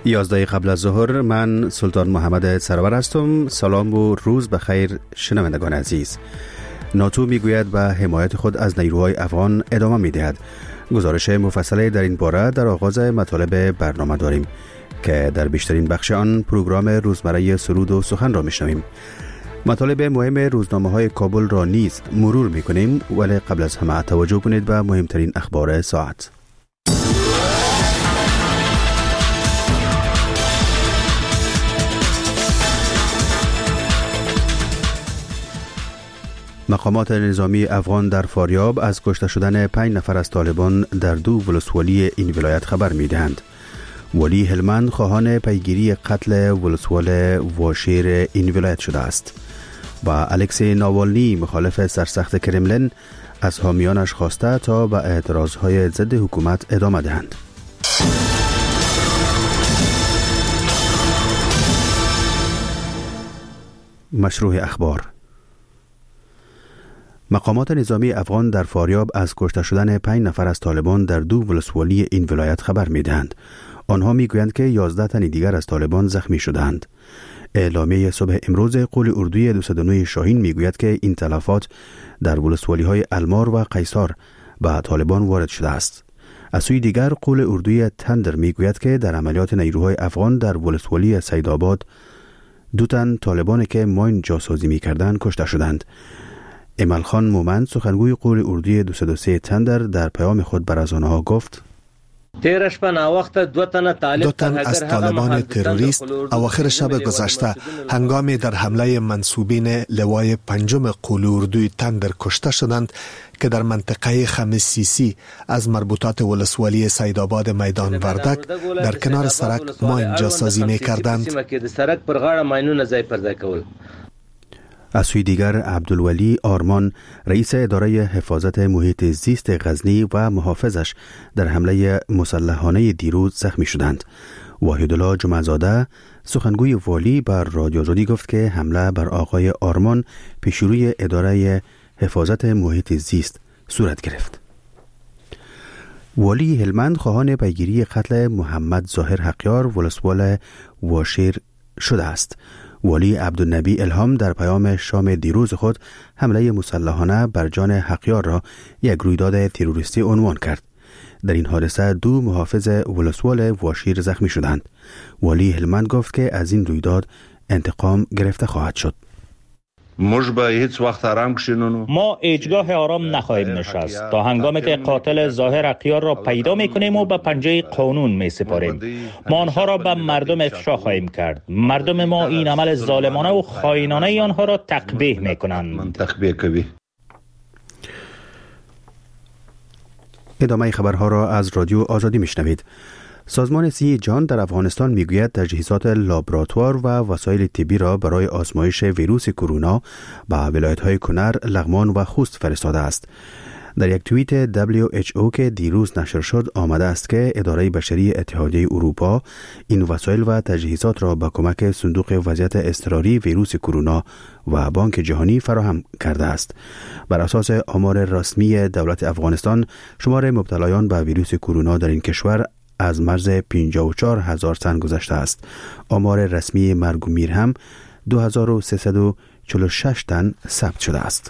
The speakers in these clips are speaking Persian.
11 قبل از ظهر، من سلطان محمد سرور هستم. سلام و روز بخیر شنوندگان عزیز. ناتو میگوید به حمایت خود از نیروهای افغان ادامه میدهد. گزارش مفصلی در این باره در آغاز مطالب برنامه داریم که در بیشترین بخش آن پروگرام روزمره سرود و سخن را میشنویم. مطالب مهم روزنامه‌های کابل را نیز مرور میکنیم، ولی قبل از همه توجه کنید به مهمترین اخبار ساعت. مقامات نظامی افغان در فاریاب از کشته شدن 5 نفر از طالبان در 2 ولسوالی این ولایت خبر می‌دهند. ولی هلمند خواهان پیگیری قتل ولسوال واشیر این ولایت شده است. و الکسی ناوالنی مخالف سرسخت کرملین از حامیانش خواسته تا به اعتراضهای ضد حکومت ادامه دهند. مشروع اخبار. مقامات نظامی افغان در فاریاب از کشته شدن 5 نفر از طالبان در 2 ولسوالی این ولایت خبر می‌دهند. آنها میگویند که 11 تن دیگر از طالبان زخمی شدند. اعلامیه صبح امروز قول اردوی 209 شاهین میگوید که این تلفات در ولسوالی‌های المار و قیصار به طالبان وارد شده است. از سوی دیگر قول اردوی تندر میگوید که در عملیات نیروهای افغان در ولسوالی سیدآباد 2 تن طالبانی که ماین جاسازی می‌کردند کشته شدند. امل خان مومند سخنگوی قول اردوی 203 تندر در پیام خود بر از آنها گفت: 2 تن از طالبان تروریست اواخر شب گذشته هنگامی در حمله منسوبین لوای 5 قول اردوی تندر کشته شدند که در منطقه خمسیسی از مربوطات ولسوالی سیدآباد میدان وردک در کنار سرک ماین جاسازی می کردند. از سوی دیگر عبدالولی آرمان رئیس اداره حفاظت محیط زیست غزنی و محافظش در حمله مسلحانه دیروز زخمی شدند. وحیدالله جمعه‌زاده سخنگوی والی بر رادیو آزادی گفت که حمله بر آقای آرمان پیشروی اداره حفاظت محیط زیست صورت گرفت. والی هلمند خواهان پیگیری قتل محمد ظاهر حقیار ولسوال واشیر شده است. والی عبدالنبی الهام در پیام شام دیروز خود حمله مسلحانه بر جان حقیار را یک رویداد تروریستی عنوان کرد. در این حادثه 2 محافظ ولسوال واشیر زخمی شدند. والی هلمند گفت که از این رویداد انتقام گرفته خواهد شد. ما هیچگاه آرام نخواهیم نشست تا هنگامی که قاتل ظاهر حقیار را پیدا میکنیم و به پنجه قانون میسپاریم. ما آنها را به مردم افشا خواهیم کرد. مردم ما این عمل ظالمانه و خائنانه آنها را تقبیح میکنند. ادامه خبرها را از رادیو آزادی میشنوید. سازمان صحت جهان در افغانستان میگوید تجهیزات لابراتوار و وسایل طبی را برای آزمایش ویروس کرونا به ولایت‌های کنر، لغمان و خوست فرستاده است. در یک توییت WHO که دیروز نشر شد آمده است که اداره بشری اتحادیه اروپا این وسایل و تجهیزات را با کمک صندوق وضعیت اضطراری ویروس کرونا و بانک جهانی فراهم کرده است. بر اساس آمار رسمی دولت افغانستان، شمار مبتلایان به ویروس کرونا در این کشور از مرز 54,000 تن گذشته است. آمار رسمی مرگ و میر هم 2346 تن ثبت شده است.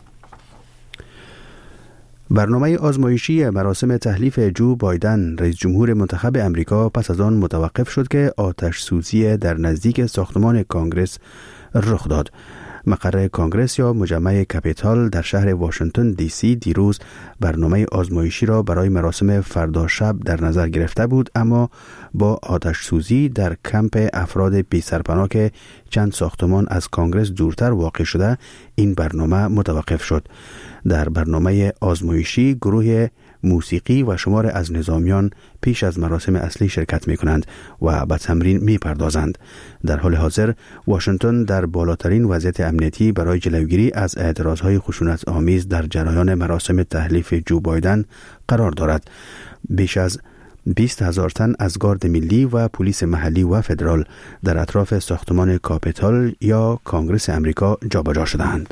برنامه آزمایشی مراسم تحلیف جو بایدن رئیس جمهور منتخب امریکا پس از آن متوقف شد که آتش سوزی در نزدیک ساختمان کانگرس رخ داد. مقر کانگرس یا مجمع کپیتال در شهر واشنگتن دی سی دیروز برنامه آزمایشی را برای مراسم فردا شب در نظر گرفته بود، اما با آتش سوزی در کمپ افراد بی سرپناه که چند ساختمان از کانگرس دورتر واقع شده این برنامه متوقف شد. در برنامه آزمایشی گروه موسیقی و شمار از نظامیان پیش از مراسم اصلی شرکت می کنند و به تمرین می پردازند. در حال حاضر واشنگتن در بالاترین وضعیت امنیتی برای جلوگیری از اعتراضهای خشونت آمیز در جریان مراسم تحلیف جو بایدن قرار دارد. بیش از 20,000 تن از گارد ملی و پلیس محلی و فدرال در اطراف ساختمان کاپیتال یا کانگرس امریکا جابجا شدند.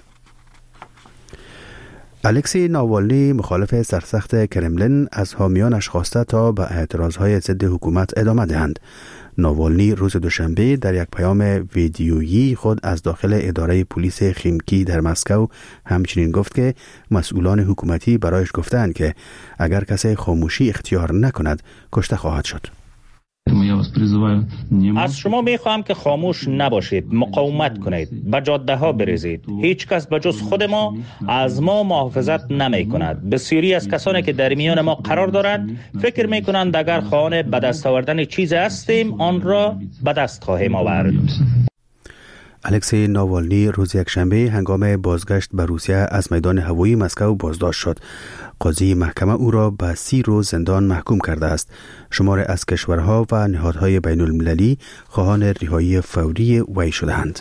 الکسی ناوالنی مخالف سرسخت کرملین از حامیانش خواسته تا به اعتراضهای ضد حکومت ادامه دهند. ناوالنی روز دوشنبه در یک پیام ویدیویی خود از داخل اداره پلیس خیمکی در مسکو همچنین گفت که مسئولان حکومتی برایش گفتند که اگر کسی خاموشی اختیار نکند کشته خواهد شد. از شما میخواهم که خاموش نباشید، مقاومت کنید، به جاده ها بریزید. هیچ کس به جز خود ما از ما محافظت نمی کند. بسیاری از کسانی که در میان ما قرار دارند فکر می کنند اگر خواهان به دست آوردن چیزی هستیم آن را به دست خواهیم آورد. الکسی ناوالنی روز یکشنبه هنگام بازگشت به روسیه از میدان هوایی مسکو بازداشت شد. قاضی محکمه او را به 30 روز زندان محکوم کرده است. شمار از کشورها و نهادهای بین المللی خواهان رهایی فوری وی شدند.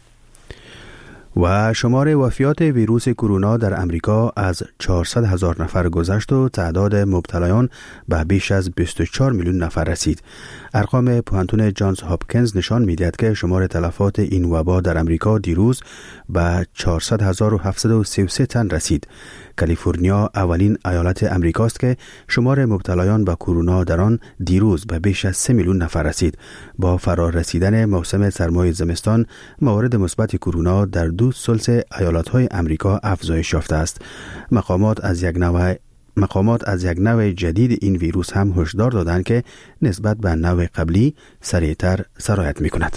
و شمار وفیات ویروس کرونا در امریکا از 400,000 نفر گذشت و تعداد مبتلایان به بیش از 24 میلیون نفر رسید. ارقام پوهنتون جانز هاپکینز نشان می‌دهد که شمار تلفات این وبا در امریکا دیروز به 400,733 تن رسید. کالیفرنیا اولین ایالت امریکاست که شمار مبتلایان به کرونا در آن دیروز به بیش از 3 میلیون نفر رسید. با فرار رسیدن موسم سرمای زمستان، موارد مثبت کرونا در 2 ثلث ایالت‌های امریکا افزایش یافته است. مقامات از یک نوع جدید این ویروس هم هشدار دادند که نسبت به نوع قبلی سریعتر سرایت می‌کند.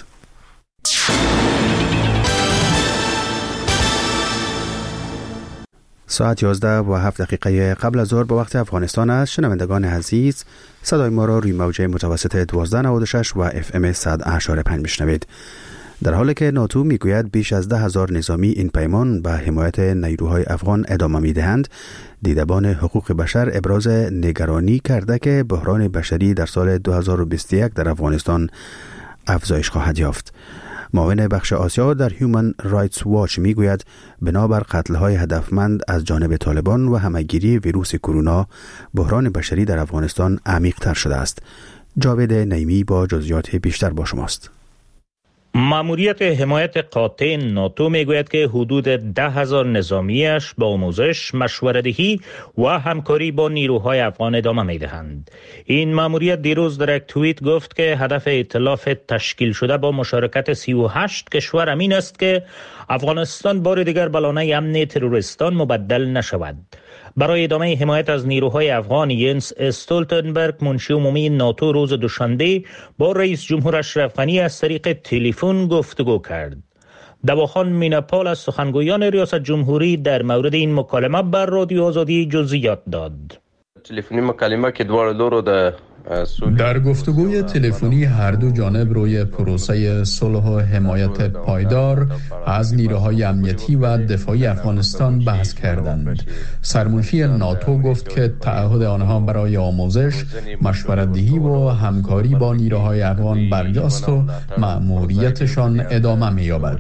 ساعت 11:07 قبل از ظهر به وقت افغانستان است. شنوندگان عزیز، صدای ما را روی موجه متوسط 1296 و FM 100.5 میشنوید. در حالی که ناتو میگوید بیش از 10,000 نظامی این پیمان به حمایت نیروهای افغان ادامه میدهند، دیدبان حقوق بشر ابراز نگرانی کرده که بحران بشری در سال 2021 در افغانستان افزایش خواهد یافت. معاون بخش آسیا در هیومن رایتس واچ میگوید بنابر قتل‌های هدفمند از جانب طالبان و همه‌گیری ویروس کرونا، بحران بشری در افغانستان عمیق‌تر شده است. جاوید نعیمی با جزئیات بیشتر با شماست. ماموریت حمایت قاطع ناتو میگوید که حدود 10,000 نظامیش با آموزش، مشوره‌دهی و همکاری با نیروهای افغان ادامه میدهند. این ماموریت دیروز در یک توییت گفت که هدف ائتلاف تشکیل شده با مشارکت 38 کشور این است که افغانستان بار دیگر به لانه امن تروریستان مبدل نشود. برای ادامه حمایت از نیروهای افغان، ینس استولتنبرگ منشی عمومی ناتو روز دوشنبه با رئیس جمهور اشرف غنی از طریق تلفن گفتگو کرد. دواخان میناپال از سخنگویان ریاست جمهوری در مورد این مکالمه بر رادیو آزادی جزئیات داد. تلفنی مکالمه که دوار لورو در گفتگوی تلفنی هر دو جانب روی پروسه صلح و حمایت پایدار از نیروهای امنیتی و دفاعی افغانستان بحث کردند. سرمنشی ناتو گفت که تعهد آنها برای آموزش، مشورت‌دهی و همکاری با نیروهای افغان برجاست و مأموریتشان ادامه می‌یابد.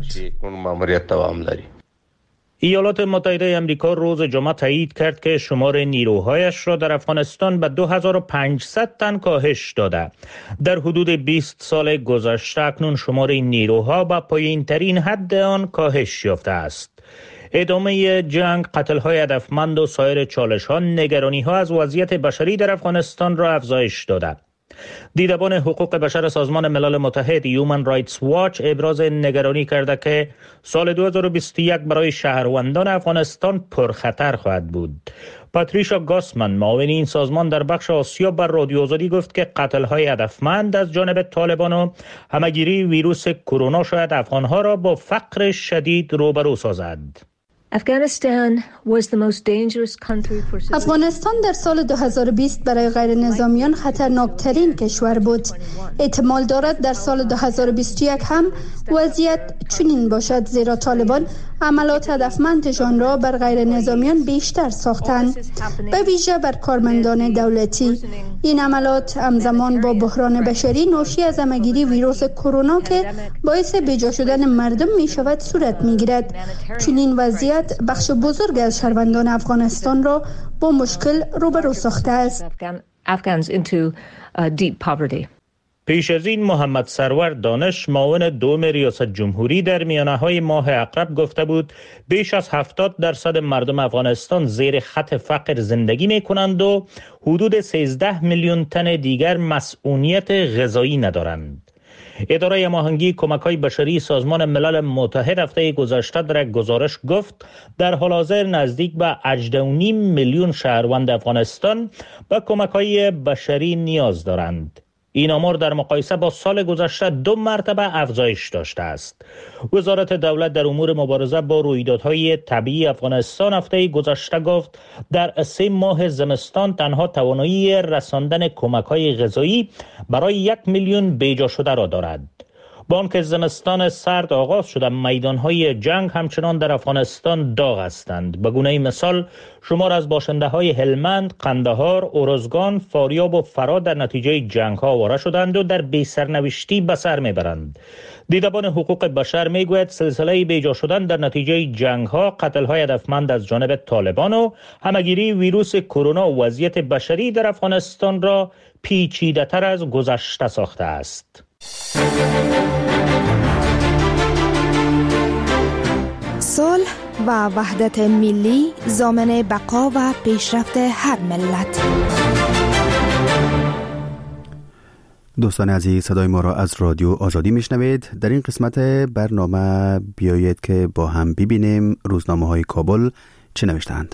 ایالات متحده آمریکا روز جمعه تایید کرد که شمار نیروهایش را در افغانستان به 2500 تن کاهش داده. در حدود 20 سال گذشته اکنون شمار این نیروها به پایین‌ترین حد آن کاهش یافته است. ادامه جنگ، قتل‌های هدفمند و سایر چالش‌ها نگرانی‌ها از وضعیت بشری در افغانستان را افزایش داده. دیدبان حقوق بشر سازمان ملل متحد هیومن رایتس واچ ابراز نگرانی کرده که سال 2021 برای شهروندان افغانستان پرخطر خواهد بود. پاتریشا گاسمن معاون این سازمان در بخش آسیا بر رادیو آزادی گفت که قتل‌های هدفمند از جانب طالبان و همه‌گیری ویروس کرونا شاید افغان‌ها را با فقر شدید روبرو سازد. افغانستان در سال 2020 برای غیر نظامیان خطرناکترین کشور بود. احتمال دارد در سال 2021 هم وضعیت چنین باشد، زیرا طالبان عملات هدفمندشان را بر غیر نظامیان بیشتر ساختند، به ویژه بر کارمندان دولتی. این عملات همزمان با بحران بشری ناشی از همه‌گیری ویروس کرونا که باعث بیجا شدن مردم می شود صورت می گیرد. چنین وضعیت بخش بزرگ از شهروندان افغانستان را با مشکل روبرو ساخته است. پیش از این محمد سرور دانش معاون دوم ریاست جمهوری در میانه‌های ماه اقرب گفته بود بیش از 70% مردم افغانستان زیر خط فقر زندگی می‌کنند و حدود 13 میلیون تن دیگر مسئولیت غذایی ندارند. اداره هماهنگی کمک‌های بشری سازمان ملل متحد هفته گذشته در یک گزارش گفت در حال حاضر نزدیک به 18.5 میلیون شهروند افغانستان به کمک‌های بشری نیاز دارند. این آمار در مقایسه با سال گذشته 2 مرتبه افزایش داشته است. وزارت دولت در امور مبارزه با رویدادهای طبیعی افغانستان هفته گذشته گفت در 3 ماه زمستان تنها توانایی رساندن کمک‌های غذایی برای 1 میلیون بیجا شده را دارد. با آنکه زمستان سرد آغاز شده، میدانهای جنگ همچنان در افغانستان داغ هستند. به گونه مثال شمار از باشنده های هلمند، قندهار، ارزگان، فاریاب و فرا در نتیجه جنگ ها آواره شدند و در بی سرنوشتی به سر میبرند. دیدبان حقوق بشر میگوید سلسله بیجا شدن در نتیجه جنگ ها، قتل های هدفمند از جانب طالبان و همگیری ویروس کرونا و وضعیت بشری در افغانستان را پیچیده تر از گذشته ساخته است. صلح و وحدت ملی ضامن بقا و پیشرفت هر ملت. دوستان عزیز، صدای ما را از رادیو آزادی میشنوید. در این قسمت برنامه بیایید که با هم ببینیم روزنامه‌های کابل چه نوشتند.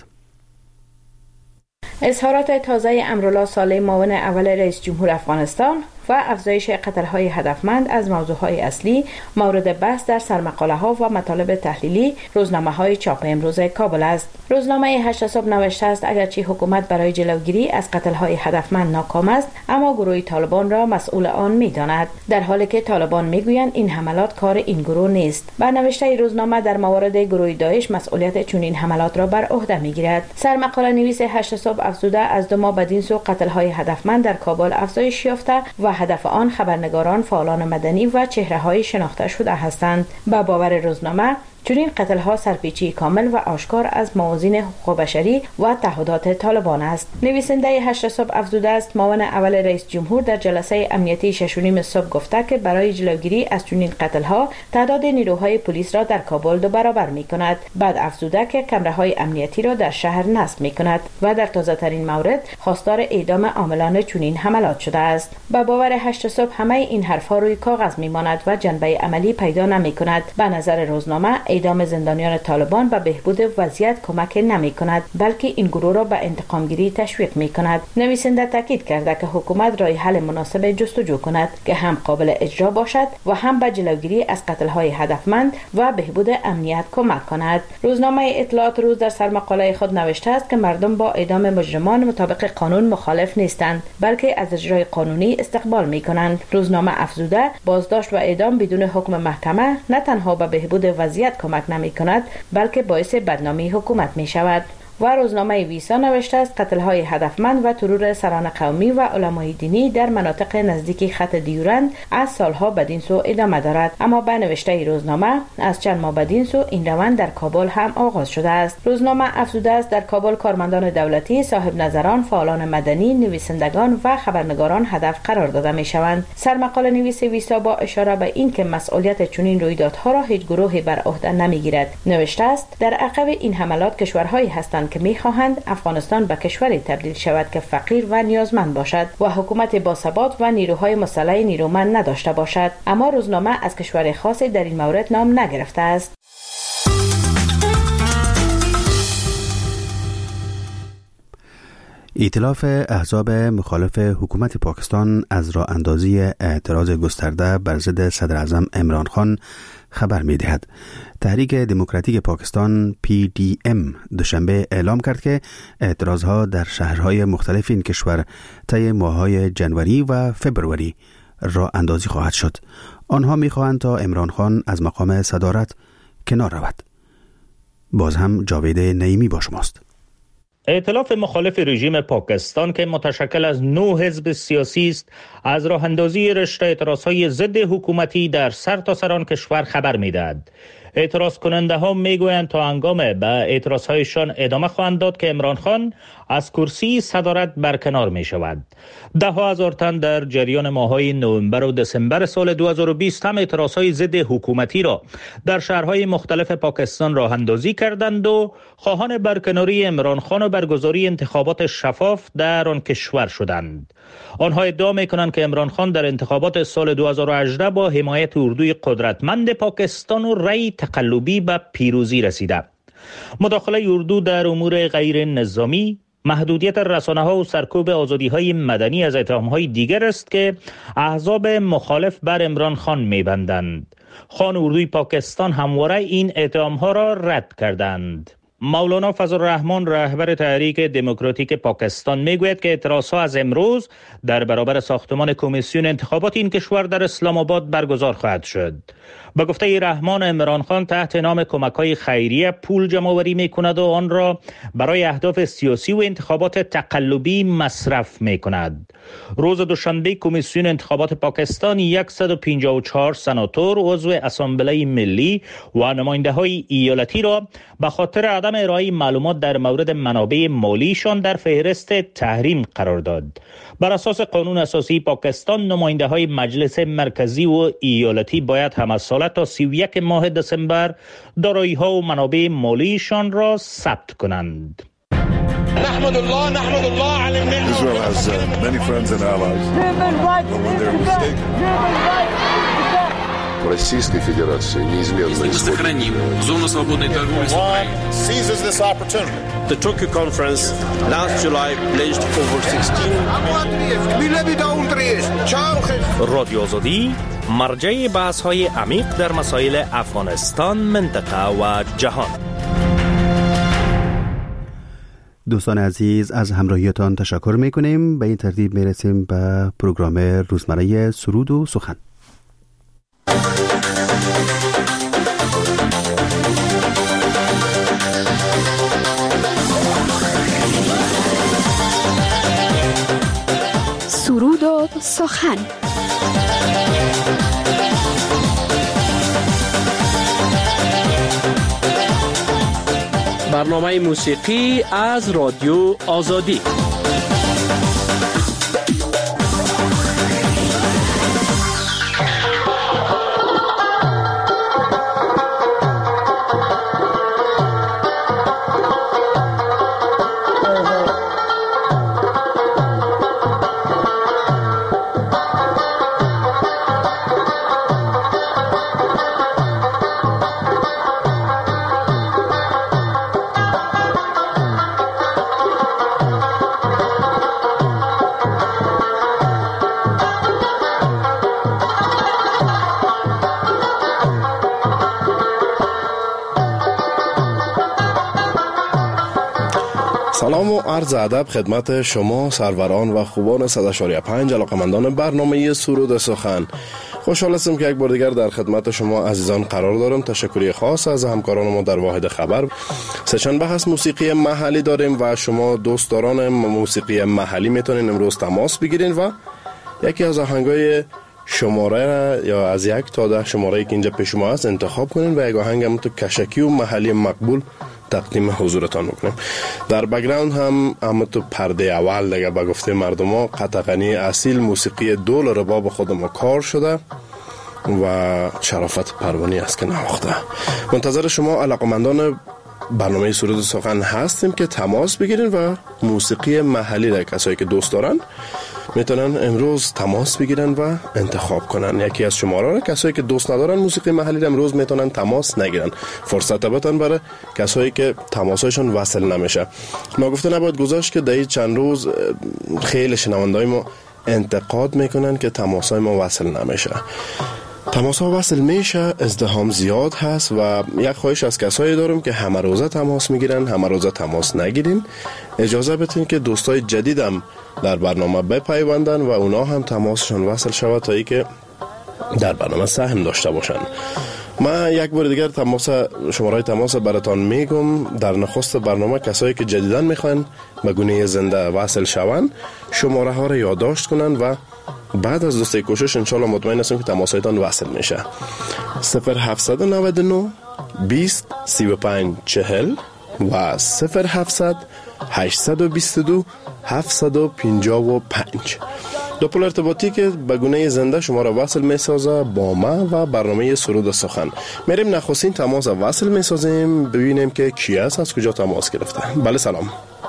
اظهارات تازه امرالله صالح معاون اول رئیس جمهور افغانستان و افزایش قتل‌های هدفمند از موضوعهای اصلی مورد بحث در سرمقاله‌ها و مطالب تحلیلی روزنامه‌های چاپ امروز کابل است. روزنامه 8 صبح نوشته است اگرچه حکومت برای جلوگیری از قتل‌های هدفمند ناکام است، اما گروه طالبان را مسئول آن می‌داند، در حالی که طالبان می‌گویند این حملات کار این گروه نیست. با نوشته روزنامه در مورد گروه داعش مسئولیت چنین حملات را بر عهده می‌گیرد. سرمقاله نویس 8 صبح افزوده از 2 ماه بدین سو قتل‌های هدفمند در کابل افزایش یافته و هدف آن خبرنگاران، فعالان مدنی و چهره‌های شناخته شده هستند. با باور روزنامه چنین قتل‌ها سرپیچی کامل و آشکار از موازین حقوق بشری و تعهدات طالبان است. نویسنده 8 صبح افزوده است معاون اول رئیس جمهور در جلسه امنیتی 6:30 صبح گفته که برای جلوگیری از چنین قتل‌ها تعداد نیروهای پلیس را در کابل 2 برابر می‌کند. بعد افزوده که کامراهای امنیتی را در شهر نصب می‌کند و در تازه‌ترین مورد خواستار اعدام عاملان چنین حملات شده است. با باور 8 صبح همه این حرف‌ها روی کاغذ می‌ماند و جنبه عملی پیدا نمی‌کند. به نظر روزنامه اعدام زندانیان طالبان به بهبود وضعیت کمک نمی کند، بلکه این گروه را به انتقام گیری تشویق می کند. نویسنده تاکید کرده که حکومت راه حل مناسب جستجو کند که هم قابل اجرا باشد و هم به جلوگیری از قتل‌های هدفمند و بهبود امنیت کمک کند. روزنامه اطلاعات روز در سرمقاله خود نوشته است که مردم با اعدام مجرمان مطابق قانون مخالف نیستند، بلکه از اجرای قانونی استقبال می کنند. روزنامه افزوده بازداشت و اعدام بدون حکم محکمه نه تنها به بهبود وضعیت کمک نمی کند، بلکه باعث بدنامی حکومت می شود. و روزنامه ویسا نوشته است قتل‌های هدفمند و ترور سران قومی و علمای دینی در مناطق نزدیک خط دیورند از سالها بدین سو ادامه دارد. اما به نوشته روزنامه از چند ماه بدین سو این روند در کابل هم آغاز شده است. روزنامه افزوده است در کابل کارمندان دولتی، صاحب نظران، فعالان مدنی، نویسندگان و خبرنگاران هدف قرار داده می شوند. سرمقاله نویس ویسا با اشاره به اینکه مسئولیت چنین رویدادها را هیچ گروهی بر عهده نمیگیرد نوشته است در عقب این حملات کشورهایی هستند که می‌خواهند افغانستان به کشوری تبدیل شود که فقیر و نیازمند باشد و حکومت باثبات و نیروهای مسلح نیرومند نداشته باشد. اما روزنامه از کشور خاصی در این مورد نام نگرفته است. ائتلاف احزاب مخالف حکومت پاکستان از راه اندازی اعتراض گسترده بر ضد صدر اعظم عمران خان خبر می دهد. تحریک دموکراتیک پاکستان PDM دوشنبه اعلام کرد که اعتراضها در شهرهای مختلف این کشور طی ماه‌های جنوری و فبروری راه اندازی خواهد شد. آنها می خواهند تا عمران خان از مقام صدارت کنار رود. باز هم جاوید نعیمی با شماست. ائتلاف مخالف رژیم پاکستان که متشکل از 9 حزب سیاسی است، از راه اندازی رشته اعتراضهای ضد حکومتی در سرتاسر آن کشور خبر می‌دهد. اعتراض کننده ها میگویند تا هنگام به اعتراض هایشان ادامه خواهند داد که عمران خان از کرسی صدارت برکنار می شود. ده ها هزار تن در جریان ماه‌های نوامبر و دسامبر سال 2020 هم اعتراض های ضد حکومتی را در شهرهای مختلف پاکستان راه اندازی کردند و خواهان برکناری عمران خان و برگزاری انتخابات شفاف در آن کشور شدند. آنها ادعا می‌کنند که عمران خان در انتخابات سال 2018 با حمایت اردوی قدرتمند پاکستان و رأی تقلبی به پیروزی رسیده. مداخله اردو در امور غیر نظامی، محدودیت رسانه‌ها و سرکوب آزادی‌های مدنی از اتهام‌های دیگر است که احزاب مخالف بر عمران خان می‌بندند. خان اردوی پاکستان همواره این اتهام‌ها را رد کردند. مولانا فضل الرحمن رهبر تحریک دموکراتیک پاکستان میگوید که اعتراضها از امروز در برابر ساختمان کمیسیون انتخابات این کشور در اسلام آباد برگزار خواهد شد. به گفته رحمان، عمران خان تحت نام کمک‌های خیریه پول جمع‌آوری می‌کند و آن را برای اهداف سیاسی و انتخابات تقلبی مصرف می‌کند. روز دوشنبه کمیسیون انتخابات پاکستان 154 سناتور عضو اسامبله ملی و نماینده‌های ایالتی را به خاطر عدم ارائه معلومات در مورد منابع مالیشان در فهرست تحریم قرار داد. بر اساس قانون اساسی پاکستان، نماینده‌های مجلس مرکزی و ایالتی باید هم از سال تا 31 ماه دسامبر دارایی‌ها و منابع مالیشان را ثبت کنند. نحمد الله علی النعمة. Israel has many friends and allies. But when they're mistaken. Российской Федерации неизменно сохраним зону свободной торговли с Украиной. Seizes this opportunity. The Tokyo conference last July pledged over 16 رادیو آزادی مرجع بحث‌های عمیق در مسائل افغانستان، منطقه و جهان. دوستان عزیز، از همراهیتان تشکر می‌کنیم. به این ترتیب می‌رسیم به پروگرام روزمره سرود و سخن. سرود و سخن. برنامه موسیقی از رادیو آزادی. سلام و عرض ادب خدمت شما سروران و خوبان 100.5 علاقمندان برنامه سرود سخن. خوشحال هستم که یک بار دیگر در خدمت شما عزیزان قرار دارم. تشکری خاص از همکاران ما در واحد خبر. سه‌شنبه هست موسیقی محلی داریم و شما دوستداران موسیقی محلی میتونین امروز تماس بگیرین و یکی از آهنگای شماره یا از 1 تا 10 شماره‌ای که اینجا پیش شما هست انتخاب کنین و یک آهنگ هم تو کشکی و محلی مقبول تقدیم حضورتان میکنیم. در بک‌گراند هم تو پرده اول دیگه با گفته مردم ها قطغنی اصیل موسیقی دول رباب خود ما کار شده و شرافت پروانی است که نواخته. منتظر شما علاقمندان برنامه سرود سخن هستیم که تماس بگیرین و موسیقی محلی را کسایی که دوست دارن میتونن امروز تماس بگیرن و انتخاب کنن. یکی از شماره را کسایی که دوست ندارن موسیقی محلی را امروز میتونن تماس نگیرن. فرصت بتن برای کسایی که تماسایشون وصل نمیشه. ما گفته نباید گذاشت که در چند روز خیلی شنوندای ما انتقاد میکنن که تماسای ما وصل نمیشه. تماس ها وصل میشه، ازدحام زیاد هست و یک خواهش از کسایی دارم که همه روزه تماس میگیرن، همه روزه تماس نگیرین. اجازه بدین که دوستای جدیدم در برنامه بپیوندن و اونا هم تماسشون وصل شود تا ای که در برنامه سهم داشته باشن. من یک بار دیگر شماره تماس براتان میگم. در نخست برنامه کسایی که جدیدن میخوان به گونه زنده وصل شون شماره ها رو یادداشت کنن و بعد از دوستی کوشش انشالله مطمئن هستم که تماسایتان وصل میشه. 0799 20 35 40 و 0700 822 755. دو پل ارتباطی که به گونه زنده شما را وصل می سازه با ما و برنامه سرود سخن. میریم نخستین تماس وصل می سازیم، ببینیم که کی است، از کجا تماس گرفته. بله سلام.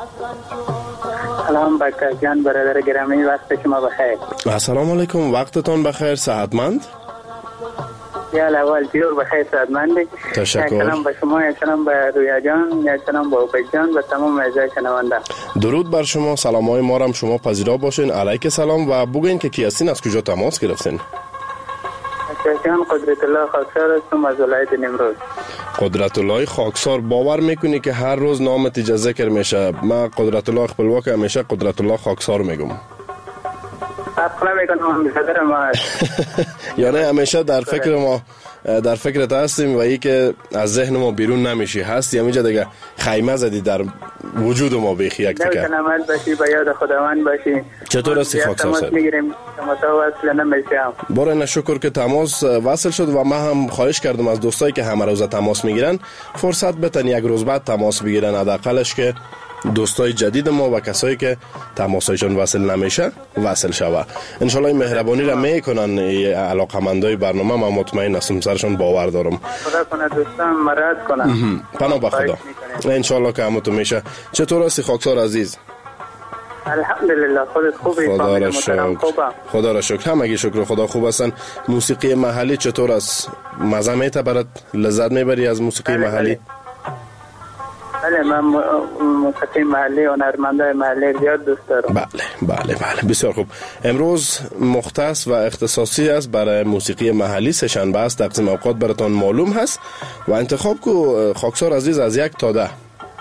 سلام بکر جان، برادر گرامی، وقت شما بخیر. السلام علیکم، وقتتان بخیر، صحتمند؟ یا اول جور بخیر، صحتمند. تشکر. سلام به شما، سلام به رویا جان، سلام به عبید جان و تمام اعضای شنونده. درود بر شما، سلام های ما را شما پذیرا باشین. علیک سلام و بگوین که کی هستین، از کجا تماس گرفتین؟ جان قدرت الله خاکسار هستم از ولایت نیمروز. قدرت الله خاکسار، باور میکنی که هر روز نامت ذکر میشه؟ من قدرت الله خپلواک همیشه قدرت الله خاکسار میگم. اصلا میکنم برادر ما. یعنی همیشه در فکر ما، در فکرت هستیم و ای که از ذهن ما بیرون نمیشی. هستی همینجا دیگه، خیمه زدی در وجود ما بیخی یک تکه. سلامت باشی، به یاد خداوند باشی. چطور هستی خاکسار صاحب؟ میگیریم تماس وصل نمیشم. باره شکر که تماس وصل شد و ما هم خواهش کردم از دوستایی که همه روزه تماس میگیرن فرصت بتن یک روز بعد تماس بگیرن، حداقلش که دوستای جدید ما و کسایی که تماسایشون وصل نمیشه وصل شوه. انشالله این مهربانی را میکنن علاقمندای برنامه. من مطمئن هستم، سرشون باور دارم. خدا کنه دوستان مراد کنن. پناه به خدا. انشالله که همتون میشه. چطور هستی خاکسار عزیز؟ الحمدلله، خودت خوبی؟ خدا را شکر. خدا را شکر، همگی شکر خدا خوب هستن. موسیقی محلی چطور است؟ مزه میته برات؟ لذت میبری از موسیقی محلی؟ بله، من موسیقی محلی و هنرمندای محلی زیاد دوست دارم. بله بسیار خوب. امروز مختص و اختصاصی است برای موسیقی محلی. سه‌شنبه است، تقسیم اوقات براتون معلوم هست و انتخاب کو خاکسار عزیز از 1 تا 10.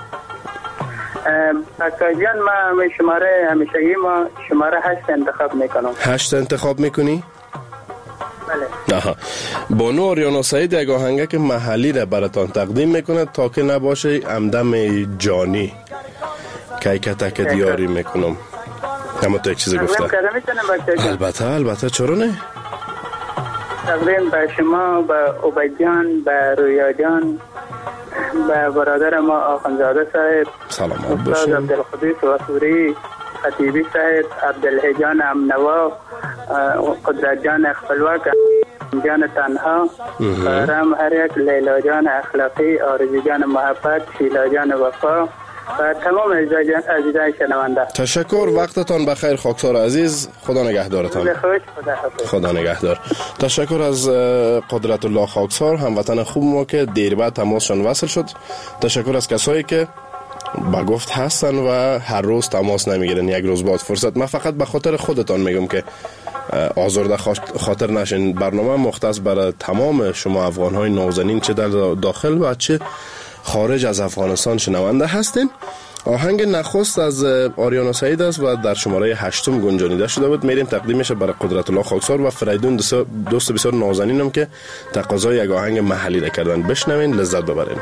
جان، ما شماره همیشگی ما شماره 8 انتخاب میکنم. 8 انتخاب میکنی؟ بله. بانو آریانا سعید یک آهنگک محلی را براتان تقدیم میکنه تا که نباشه همدم جانی که کتک دیاری میکنم. همه تو یک چیزی گفته. البته چرا نه؟ تقدیم به شما، به عبید جان، به رویا جان، به برادر ما آخوندزاده صاحب، سلامت باشین، عبدالقدوس واسوری، خطیبی صاحب، عبدالحجان امنوا، قدرت جان خپلواک، جان تنها، رام هر یک، لیلا جان اخلاقی، آرزو جان محبت، شیلا جان وفا و تمام عزیزان شنونده. تشکر، وقتتان بخیر خاکسار عزیز. خدا نگهدارتان. خدا نگهدار. تشکر از قدرت الله خاکسار، هموطن خوب ما که دیر بعد تماسشان وصل شد. تشکر از کسایی که با گفت هستن و هر روز تماس نمیگیرن، یک روز بعد فرصت. من فقط به خاطر خودتان میگم که آزرده خاطر نشین. برنامه مختص برای تمام شما افغان‌های نازنین، چه در داخل و چه خارج از افغانستان شنونده هستین. آهنگ نخست از آریانا سعید است و در شماره 8 گنجانیده شده بود. میریم تقدیمش برای قدرت الله خاکسار و فریدون، دوست بسیار نازنینم که تقاضای یک آهنگ محلی را کردن. بشنوین، لذت ببرین.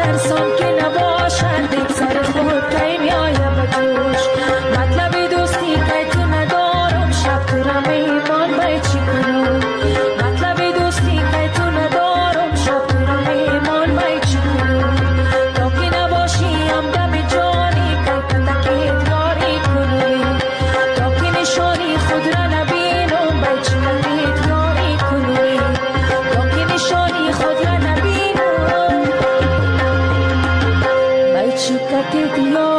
ترسان که نباشد دل سر خود کی میایم به جوش مطلب دوستی که تو ندارم شب تو را میمان بای چی کنم مطلب دوستی که تو ندارم شب تو را میمان بای چی کنم تا که نباشیم دم جانی که پتکیت یاری کنم تا که نشانی خود را نبینم بای چی نبید یاری کنم تا که نشانی خود را نبینم بای چی پتکیت یاری کنم.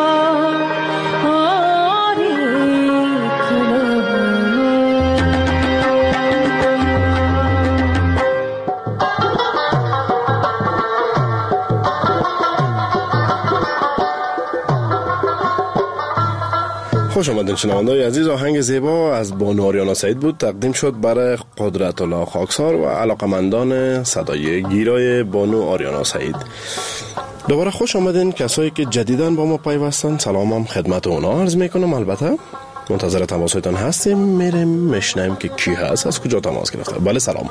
خوش آمدین شنونده‌های عزیز. آهنگ زیبا از بانو آریانا سعید بود، تقدیم شد برای قدرت الله خاکسار و علاقمندان صدای گیرای بانو آریانا سعید. دوباره خوش آمدین کسایی که جدیداً با ما پیوستن. سلامم خدمت اونا عرض میکنم. البته منتظر تماسایتان هستیم. میریم میشنیم که کی هست، از کجا تماس گرفته. بله سلام.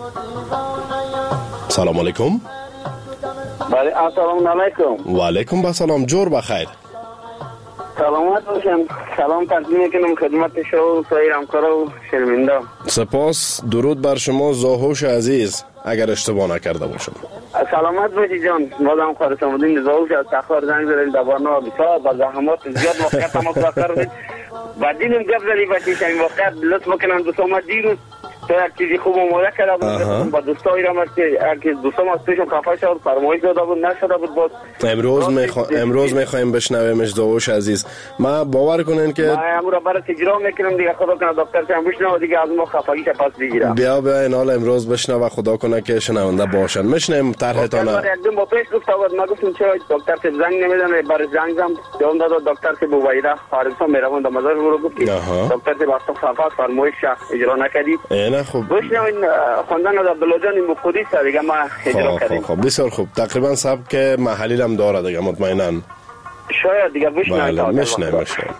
سلام علیکم. بله السلام علیکم. و علیکم السلام. جور بخیر. سلامت باشم. سلام تقدیم میکنم خدمت شما و سایر همکارا و شنونده. سپاس. درود بر شما زاهوش عزیز، اگر اشتباه نکرده باشم. سلامت باشی جان. بازم خواهرت آمدین زاهوش از تخار زنگ زدید در برنامه بسیار با زحمات زیاد واقعا تماس کردید. بعدینم گپ زدی بچه شما واقعا لطف میکنم دوستان دیروز تو یک چیزی خوب آماده کرده بود با دوستایی را که دوستان از توشون خفه شد فرمایش داده بود نشده بود. باز امروز میخوایم بشنویمش زاهوش عزیز. ما باور کنین که ما امروز برای تجربه میکنم دیگه خدا کنه دکتر هم بشنوه دیگه از ما خفگیش پس بگیره. بیا این حال امروز بشنوه خدا کنه که شنونده باشن. میشنیم طرحتان. یک با پیش گفت بود ما گفتم چه دکتر سے زنگ نمیزنه برای زنگ زدم جواب داد دکتر سے بوایدا خارجان میروند در مزار رو گفت دکتر سے واسه خفاش فرمایش اجرا نکردی. نه خوب بشنوین خواندن از عبدالله جان مفقودی است دیگه ما اجرا کردیم. خب بسیار خوب. تقریبا سبک محلی هم داره دیگه مطمئنا. شاید دیگه بشنوین. بله میشنم.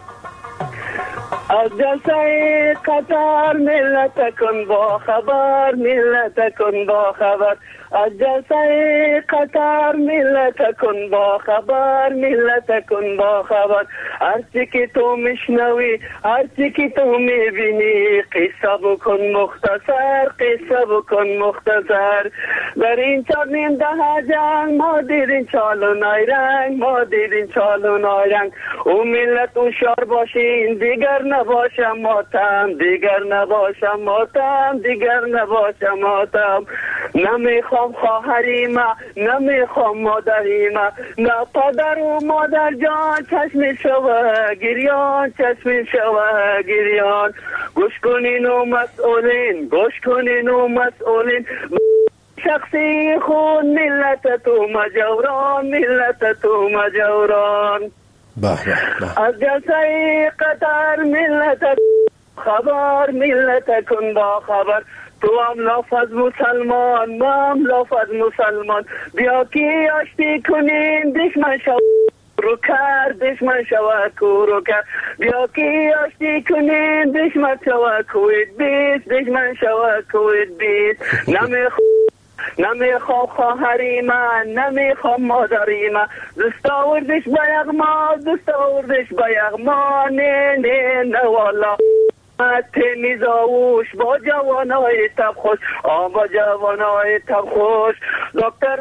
از جلسه قطر ملت کن با خبر ملت کن با خبر از جلسه قطر ملت کن با خبر ملت کن با خبر هرچی که تو میشنوی هرچی که تو میبینی قصه بکن مختصر قصه بکن مختصر در این 4 نیم دهه جنگ ما دیدیم چالونای رنگ ما دیدیم چالونای رنگ او ملت هوشیار باشین دیگر نباشم ماتم دیگر نباشم ماتم دیگر نباشم ماتم نمیخوام خواهری ما نمیخوام مادری ما نه پدر و مادر جان چشم شوه گریان چشم شوه گریان گوش کنین و مسئولین گوش کنین و مسئولین شخصی خود ملت تو مجوران ملت تو مجوران از جلسه قطر ملت خبر ملت کن با خبر تو هم لافظ مسلمان ما هم لافظ مسلمان بیا که آشتی کنین دشمن شو رو کرد دشمن شود رو کرد بیا که آشتی کنین دشمن شود کوید بیست دشمن شود کوید بیست نمیخوام خواهری من نمیخوام مادری من دوست آوردش با یغما دوست آوردش با یغما نه نه نه والا تمیز آوش با جوانای تب خوش با جوانای تب خوش دکتر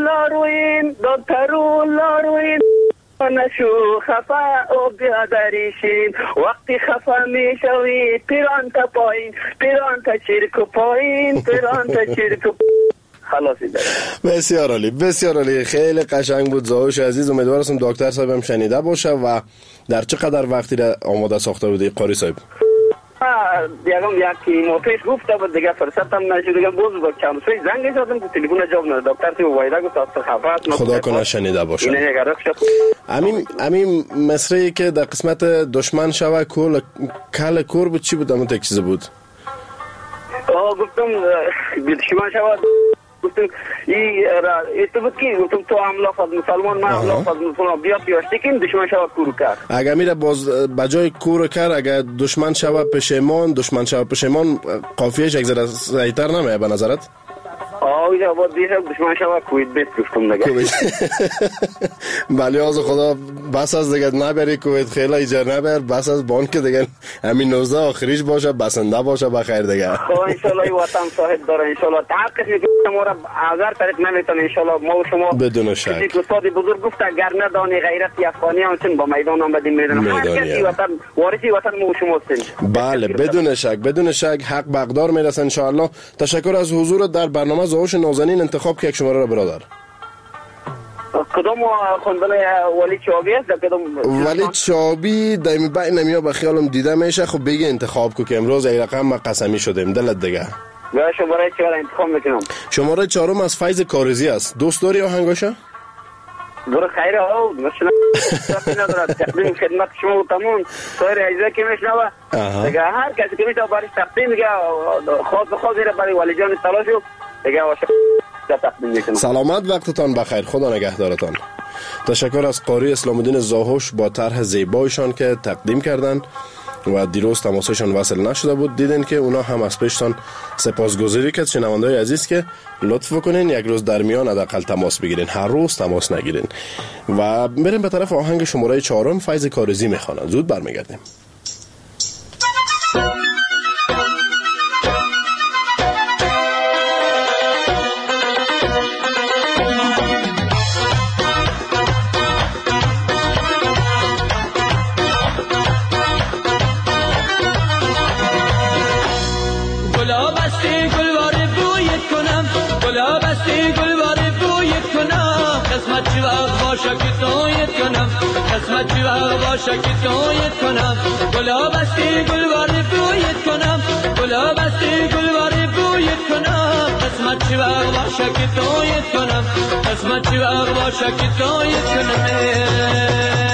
الله روین نشو خفا او بیادریشیم وقتی خفا میشوی پیران تا پایین پیران تا چیرک پایین پیران تا چیرک خلاصی داره. بسیار عالی بسیار عالی. خیلی قشنگ بود زاهوش عزیز. امیدوارم دکتر صاحب هم شنیده باشه. و در چقدر وقتی را آماده ساخته بودی قاری صاحب؟ یکی ما پیش گفته بود دیگه فرصتم نشد دیگه باز با چند سوی زنگ زدم که تلفن جواب نداد دکتر سی وایدا گفت از خفاست خدا کنه شنیده باشه. همین مصری که در قسمت دشمن شوه کل کور بود چی بود؟ همون تک چیز بود گفتم دشمن شوه گفتم تو بود که گفتم تو هم لافظ مسلمان من هم لافظ مسلمان بیا پیاشتی کن دشمن شوه کورو کرد اگر میره باز بجای کورو کرد اگر دشمن شوه پشیمان قافیهش یک ذره سعی‌تر نمیه به نظرت؟ اینجا با دیگه دشمن شما کویت بیت گفتم دیگه. بله از خدا بس از دیگه نبری کویت خیلی ایجار نبر بس از بانک دیگه همین 19 آخریش باشه بسنده باشه بخیر دیگه. خب ان شاء الله وطن صاحب داره ان شاء الله تحقیق میکنه ما را اگر طریق نمیتونه ان شاء الله ما و شما بدون شک. استاد بزرگ گفت اگر ندانی غیرت افغانی همچنین با میدان آمدیم میدان. هر کسی وطن وارثی وطن ما و شما هستیم. بله بدون شک حق به اقدار میرسه ان شاء الله. تشکر از حضورت در برنامه زاهوش نازنین. انتخاب که یک شماره را برادر. کدام خواندن ولی چابی است؟ کدام ولی چابی دائمی بین نمیا به خیالم دیده میشه. خب بگی انتخاب کو که امروز این رقم ما قسمی شدیم دلت دیگه. شماره 4 انتخاب میکنم. شماره 4 از فیض کارزی است. دوست داری آهنگاشو؟ برو خیره ها مثلا نداره تقدیم خدمت شما و تمام سایر اجزا که میشنوه دیگه هر کسی که میشه برای تقدیم میگه خاص زیر برای ولی جان تلاشو دیگه تقدیم میکنم. سلامت وقتتان بخیر. خدا نگهدارتان. تشکر از قاری اسلام الدین زاهوش با طرح زیبایشان که تقدیم کردند و دیروز تماسشان وصل نشده بود. دیدین که اونا هم از پیشتان سپاسگزاری کرد. شنونده‌های عزیز که لطف کنین یک روز در میان حداقل تماس بگیرین، هر روز تماس نگیرین. و بریم به طرف آهنگ شماره 4 فیض کارزی میخوانند. زود برمیگردیم. قسمت چی وقت باشه که تویت کنم گلاب استی گلواری بویت کنم گلاب استی گلواری بویت کنم قسمت چی وقت باشه که تویت کنم قسمت چی وقت باشه که تویت کنم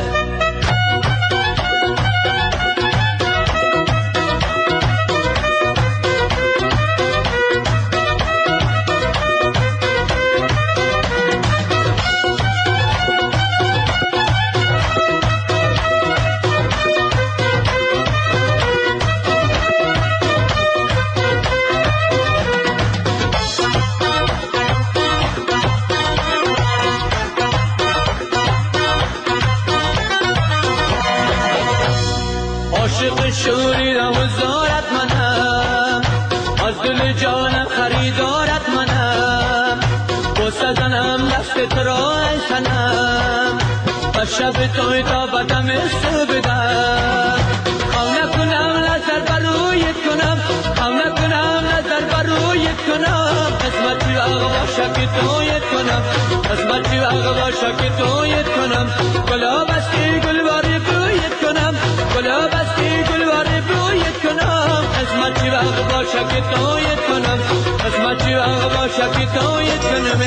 شوری و وزارت منم از دل جانم خریدارت منم بوسه زنم دست تو را ای سنم و شب توی تا بدم است بدم خونه کنم نظر برویت کنم خونه کنم نظر برویت کنم قسمتی وقت باشه که تویت کنم قسمتی وقت باشه که تویت کنم گلاب استی گلواری بویت کنم گلاب استی گلواری بویت کنم قسمتی وقت باشه که تویت کنم قسمتی وقت باشه که تویت کنم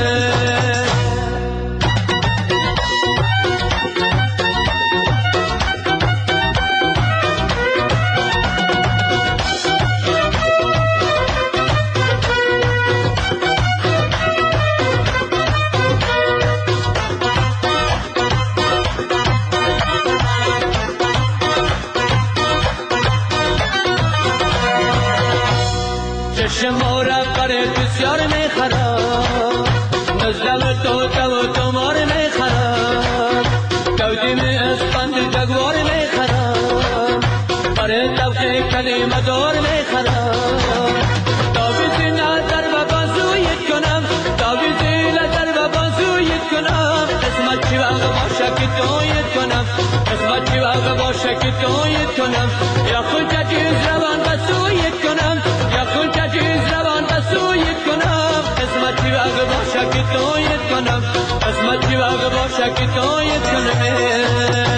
شما را قره بسیار میخرم نزدم تو مار میخرم کودی می اسپند جگوار میخرم قره توقی کلمه دار میخرم تابیزی نظر و بازویت کنم تابیزی نظر و بازویت کنم قسمت چی وقت باشه که تویت کنم قسمت چی وقت باشه که تویت کنم یا خود جدیز روان بسویت کنم یا خود جدیز روان بسویت کنم قسمت چی وقت باشه که تویت کنم قسمت چی وقت باشه که تویت کنم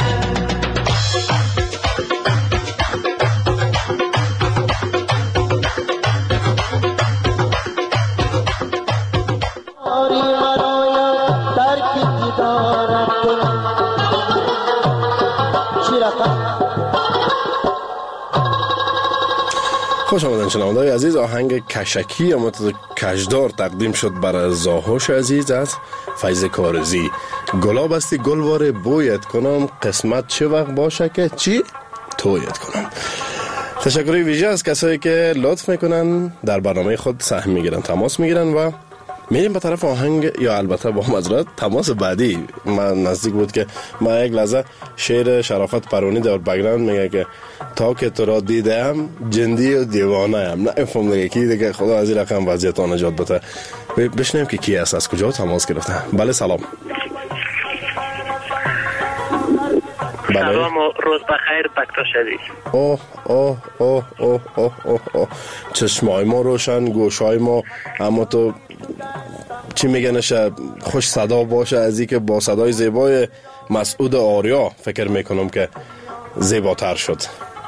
خوش آمدن شنونده‌های عزیز. آهنگ کشکی یا متد کشدار تقدیم شد برای زاهوش عزیز از فیض کارزی. گلاب استی گلوار بویت کنم قسمت چه وقت باشه که چی تویت کنم. تشکری ویژه از کسایی که لطف میکنن در برنامه خود سهم میگیرن، تماس میگیرن و میریم به طرف آهنگ. یا البته با معذرت تماس بعدی من نزدیک بود که من یک لحظه شعر شرافت پرونی در بگراند میگه که تا که تو را دیدم جندی و دیوانه ام. نه افهم دیگه کی دیگه، خدا از این رقم وضعیت نجات بده. بشنیم که کی است، از کجا تماس گرفته. بله سلام. سلام و روز بخیر بکتاش عزیز. اوه اوه اوه اوه اوه اوه اوه، چشمای ما روشن، گوشای ما، اما تو چی میگنش خوش صدا باشه از این که با صدای زیبای مسعود آریا فکر میکنم که زیباتر شد.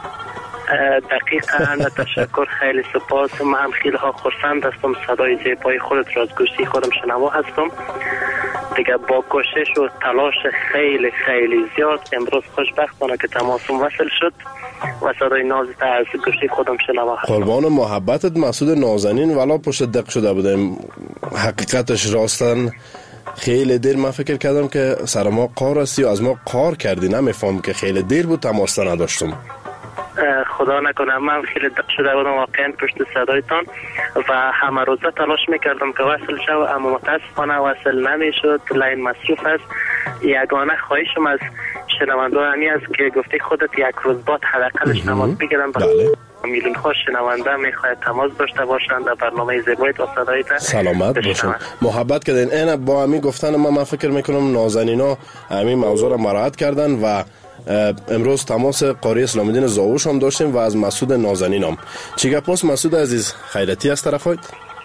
دقیقاً تشکر، خیلی سپاس. من هم خیلی ها خرسند هستم صدای زیبای خودت را از گوشی خودم شنوا هستم. دیگه با کوشش و تلاش خیلی خیلی زیاد امروز خوشبختانه که تماسم وصل شد و صدای نازت از گوشی خودم شنوا هستم. قربان محبتت مسعود نازنین، ولی پشت دق شده بودیم. حقیقتش راستن خیلی دیر من فکر کردم که سر ما قار هستی و از ما قار کردی. نمیفهم که خیلی دیر بود تماس نداشتم. خدا نکنه، من خیلی دق شده بودم واقعا پشت صدایتان و همه روزه تلاش میکردم که وصل شو، اما متاسفانه وصل نمیشد، لین مصروف است. یگانه خواهشم از شنونده همی است که گفتی خودت یک روز بعد حداقلش تماس بگیرم. بله. میلیون ها شنونده میخواید تماس داشته باشند در برنامه زیبایت و صدایت. سلامت باشین، محبت کردین. این با همی گفتن من فکر میکنم نازنینا همی موضوع را مراعات کردن و امروز تماس قاری اسلام الدین زاوش هم داشتیم و از مسعود نازنین هم. چی گپ است مسعود عزیز؟ خیرتی از طرفایت؟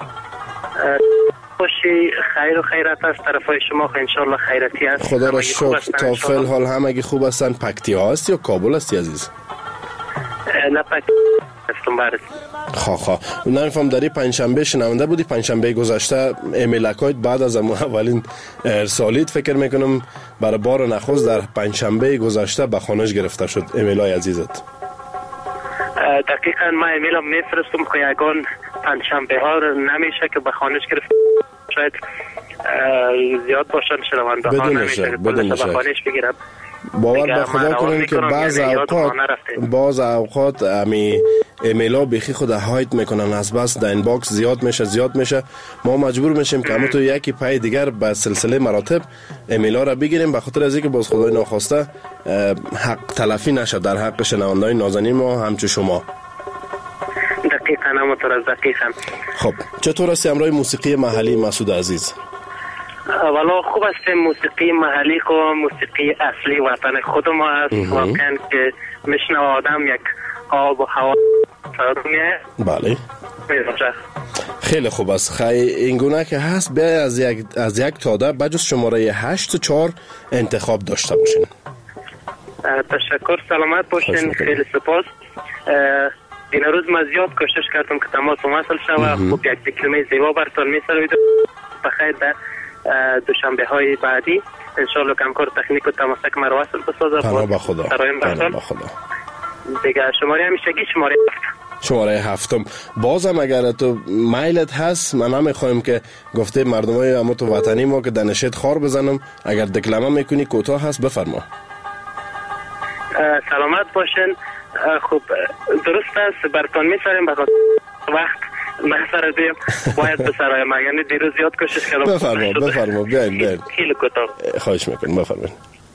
خوشی خیر و خیرت از طرفای شما، ان شاء الله خیرتی است. خدا را شکر. تا فعل حال همگی خوب هستن. پکتیا هستی یا کابل هستی عزیز؟ نه پکتیا هستم. برس خواه نمیفهم داری پنجشنبه شنونده بودی؟ پنجشنبه گذشته ایمیلکایت بعد از اولین ارسالیت فکر میکنم برای بار نخست در پنجشنبه گذشته به خانش گرفته شد ایمیلای عزیزت. دقیقاً من ایمیلم میفرستم که یگان پنجشنبه ها نمیشه که به خانش گرفت. شاید زیاد باشن شنونده ها نمیشه که به خانش بگیرم. باور به خدا کنیم که بعض اوقات امی ایمیلا بیخی خود هایت میکنن، از بس در اینباکس زیاد میشه ما مجبور میشیم که همون تو یکی پای دیگر به سلسله مراتب ایمیلا را بگیریم، به خاطر از اینکه باز خدای ناخواسته حق تلفی نشه در حق شنونده‌های نازنین ما همچون شما. دقیقاً همونطور دقیقاً. خب چطور است امروز موسیقی محلی مسعود عزیز؟ والا خوب است. موسیقی محلی و موسیقی اصلی وطن خود ما است. واقعا که میشنه آدم یک آب و هوا سرد میه. بله خیلی خوب است. این گونه که هست بیا از یک تاده بجز شماره 8 و 4 انتخاب داشته باشین. تشکر، سلامت باشین. خیلی سپاس. این روز من زیاد کوشش کردم که تماس وصل شود. خوب یک دکلمه زیبا براتون میسازم. بخیر در دوشنبه های بعدی انشالله کمکار تکنیک و تماسک مرا وصل بسازه. پناه با خدا. پناه با خدا. دیگه شماره همیشگی شماره 7. بازم اگر تو مایلت هست من نمیخوایم که گفته مردم های اما تو وطنی ما که دنشت خار بزنم، اگر دکلمه میکنی کوتاه هست بفرما. سلامت باشین. خوب درست است براتون میساریم وقت نظر دیم باید به سرای ما، یعنی دیروز زیاد کوشش کردم. بفرما بیاین خیلی کوتاه خواهش میکنم بفرمایید.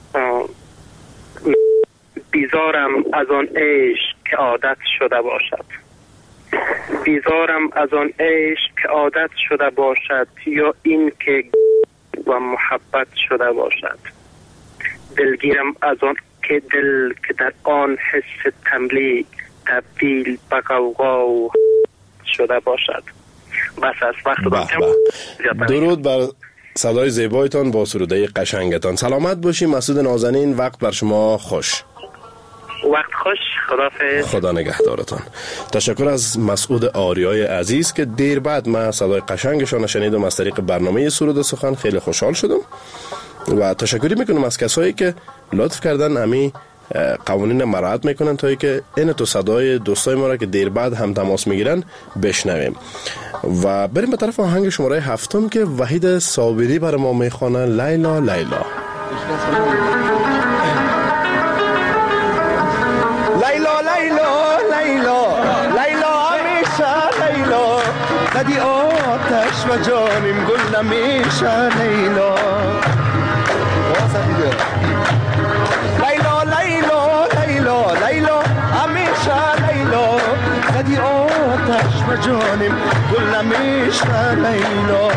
بیزارم از آن عشق که عادت شده باشد، بیزارم از آن عشق که عادت شده باشد، یا این که و محبت شده باشد. دلگیرم از آن که دل که در آن حس تملی تبدیل به غوغا و شده باشد. بس از وقت درود بر صدای زیبایتان با سروده قشنگتان. سلامت باشی مسعود نازنین. وقت بر شما خوش. وقت خوش. خداحافظ. خدا نگهدارتان. تشکر از مسعود آریای عزیز که دیر بعد من صدای قشنگشان شنیدم از طریق برنامه سرود سخن. خیلی خوشحال شدم و تشکری میکنم از کسایی که لطف کردن امی قوانین مراعات میکنن تا که این تو صدای دوستای ما را که دیر بعد هم تماس میگیرن بشنویم و بریم به طرف آهنگ شماره 7 که وحید صابری برای ما میخوانه. لیلا لیلا لیلا لیلا لیلا و جانم گل نمیشه لیلا لیلا لیلا لیلا لیلا همیشه لیلا زدی آتش و جانم گل نمیشه لیلا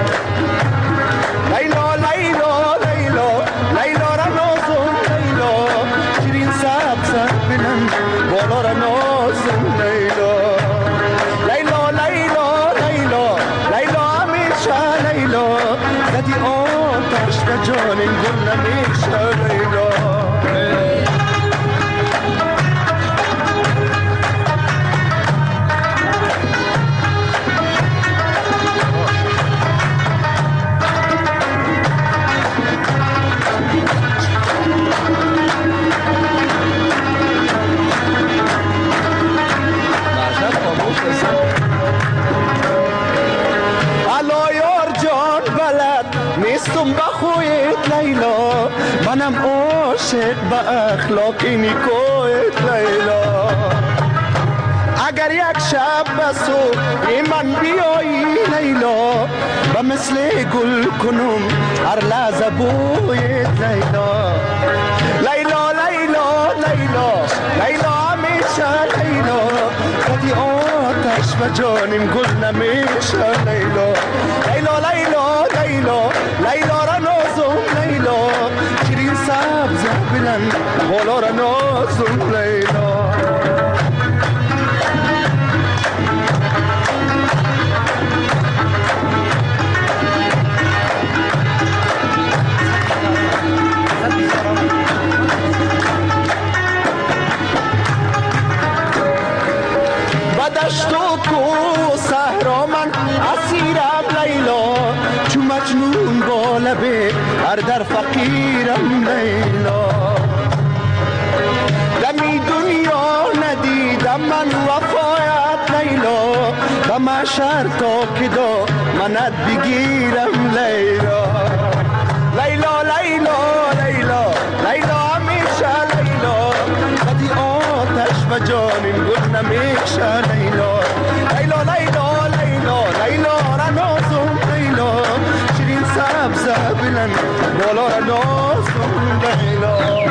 لیلا لیلا لیلا لیلا را نازم لیلا شیرین سبز بلند بالا را نازم لیلا لیلا لیلا لیلا لیلا همیشه لیلا زدی آتش و جانم گل نمیشه لیلا نیستم با خویت لیلا منم عاشق با اخلاقی نیکویت لیلا اگر یک شب بسو من بیایی لیلا و مثل گل کنم هر لحظه بویت لیلا لیلا لیلا لیلا لیلا همیشه لیلا خودی آتش و جانم گل نمیشه لیلا لیلا لیلا لیلا لیلا را نازم لیلا شیرین سبز بلند بالا را نازم لیلا دشت و کو صحرا من اسیرم لیلا چون مجنون با لبه هر در فقیرم لیلا دمی دنیا ندیدم من وفایت لیلا و محشر تا که دا منت بگیرم لیلا لیلا لیلا لیلا لیلا همیشه لیلا خودی آتش و جانم گل نمیشه لیلا لیلا لیلا لیلا لیلا را نازم لیلا شیرین سبز بلند بالا را نازم لیلا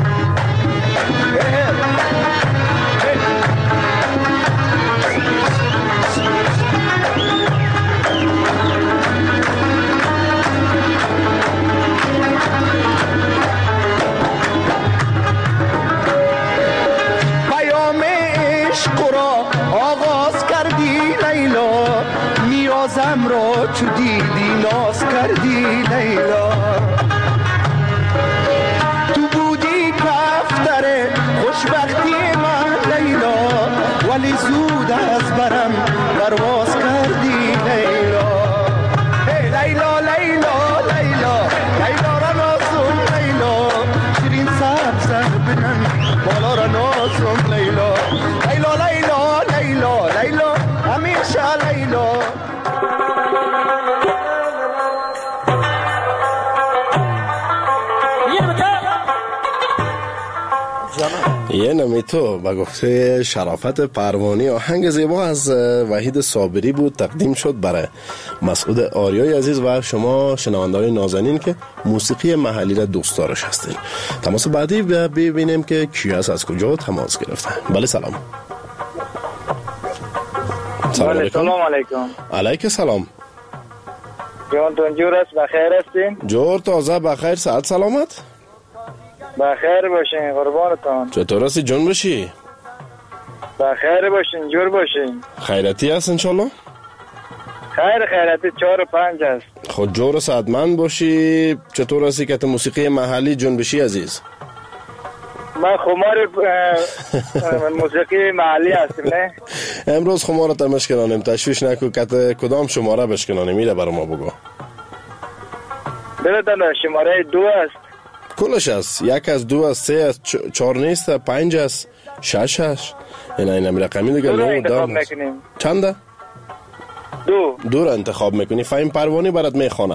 نیازم را چو دیدی ناز کردی لیلا تو بودی کفتر خوشبختی من لیلا ولی زود از برم پرواز کردی لیلا لیلا لیلا لیلا لیلا را نازم لیلا شیرین سبز بلند بالا را نازم لیلا لیلا لیلا لیلا لیلا همیشه لیلا یه نمی تو با گفته شرافت پروانی آهنگ زیبا از وحید صابری بود تقدیم شد برای مسعود آریای عزیز و شما شنونده‌های نازنین که موسیقی محلی را دوست دارش هستین. تماس بعدی ببینیم که کی است از کجا تماس گرفته. بله سلام. سلام علیکم. علیک سلام. جانتون جور است بخیر هستین؟ جور تازه بخیر صحت سلامت؟ بخیر باشین قربانتان. چطور هستی جون باشی؟ بخیر باشین جور باشین. خیرتی هست انشالله؟ خیرتی 4 و 5 هست. خود جور صحتمند باشی. چطور هستی که موسیقی محلی جنبشی عزیز؟ من خمار موسیقی محلی هستم نه؟ امروز خمار تمش کنانیم تشویش نکو که کدام شماره بشکنانیم میره برای ما بگو. بلدن شماره 2 است. کلش است 1 از 2 از 3 از 4 نیست 5 از 6 هست این رقمی دیگه 9 10 چنده؟ 2 را انتخاب میکنی فهم پروانی برات میخونه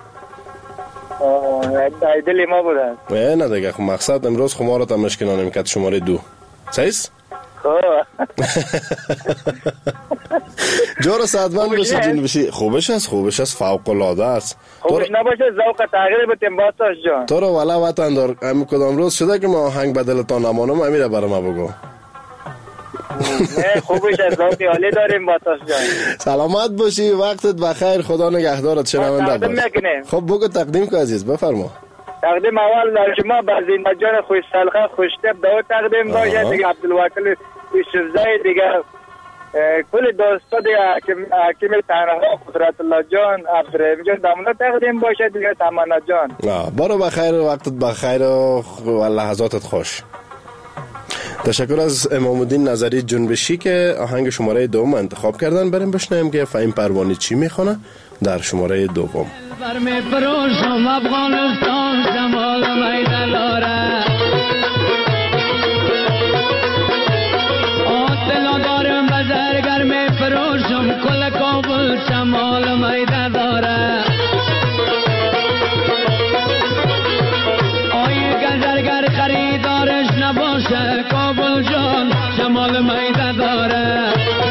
دلی ما بودن نه دیگه مقصد امروز خمارت هم مشکنانیم که شماره 2 سیست؟ جور سعدمند باشی جون بشی. خوبش است فوق العاده است. خوبش نباشه ذوق تغییر بتیم باتاش جان. تو رو والا وطن دار همین کدام روز شده که ما آهنگ بدلتان نمانم امیره برای ما بگو. نه خوبش است ذوقی عالی داریم باتاش جان. سلامت باشی وقتت بخیر خدا نگهدارت شنونده باش. خب بگو تقدیم کن عزیز بفرما. تقدیم اول در شما بزینده جان خوش سلخه خوشتب دعوت تقدیم باشه دیگه عبدالوکیل یوسفزای دیگه کل دوستا دیگه حکیم تنها قدرت الله جان عبدالرحیم جان دامنا تقدیم باشه دیگه تمنا جان. برو بخیر وقتت بخیر و لحظاتت خوش. تشکر از امام الدین نظری جنبشی که آهنگ شماره دوم انتخاب کردن. بریم بشنویم که فهیم پروانی چی میخونه در شماره دوم. برمی پروشم افغانستان جمال میدان داره آتلا دارم بزرگر می پروشم کل کابل جمال میدان داره آی گزرگر خریدارش نباشه کابل جان جمال میدان داره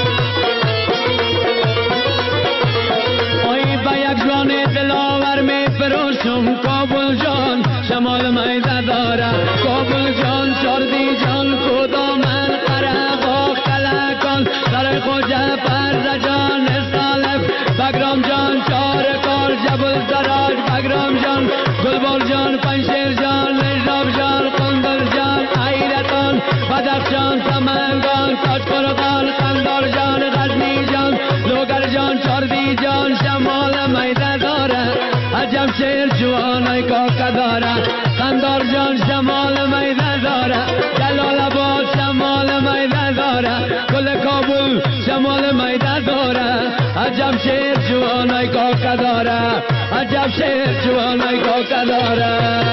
دلاور می فروشم کابل جان شمال میده داره کابل جان چردی جان کدامن قرقاق کلکان در خوجه پرز جان سالف بگرام جان چار کار جبل سراج بگرام جان گلبال جان پنشیر جان نجاب جان قندل جان حیرتان بدخ جان سمنگان تاجقرغان قندار جان غزنی جان لوگر جان چردی جان شمال میده داره عجب شیر جوانای کاکا داره قندار جان شمال میده داره جلال آباد شمال میده داره کل کابل شمال میده داره عجب شیر جوانای کاکا داره عجب شیر جوانای کاکا داره.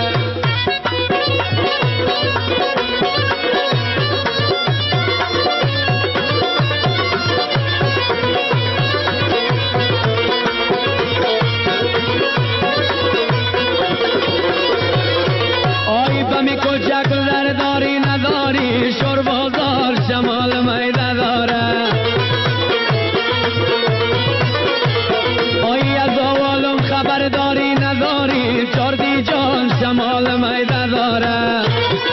می کوچک داری نداری شور بازار شمال میده داره آی از آوالم خبر داری نداری چردی جان شمال میده داره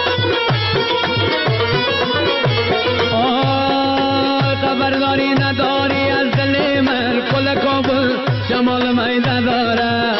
خبر داری نداری از دل من کل کابل شمال میده داره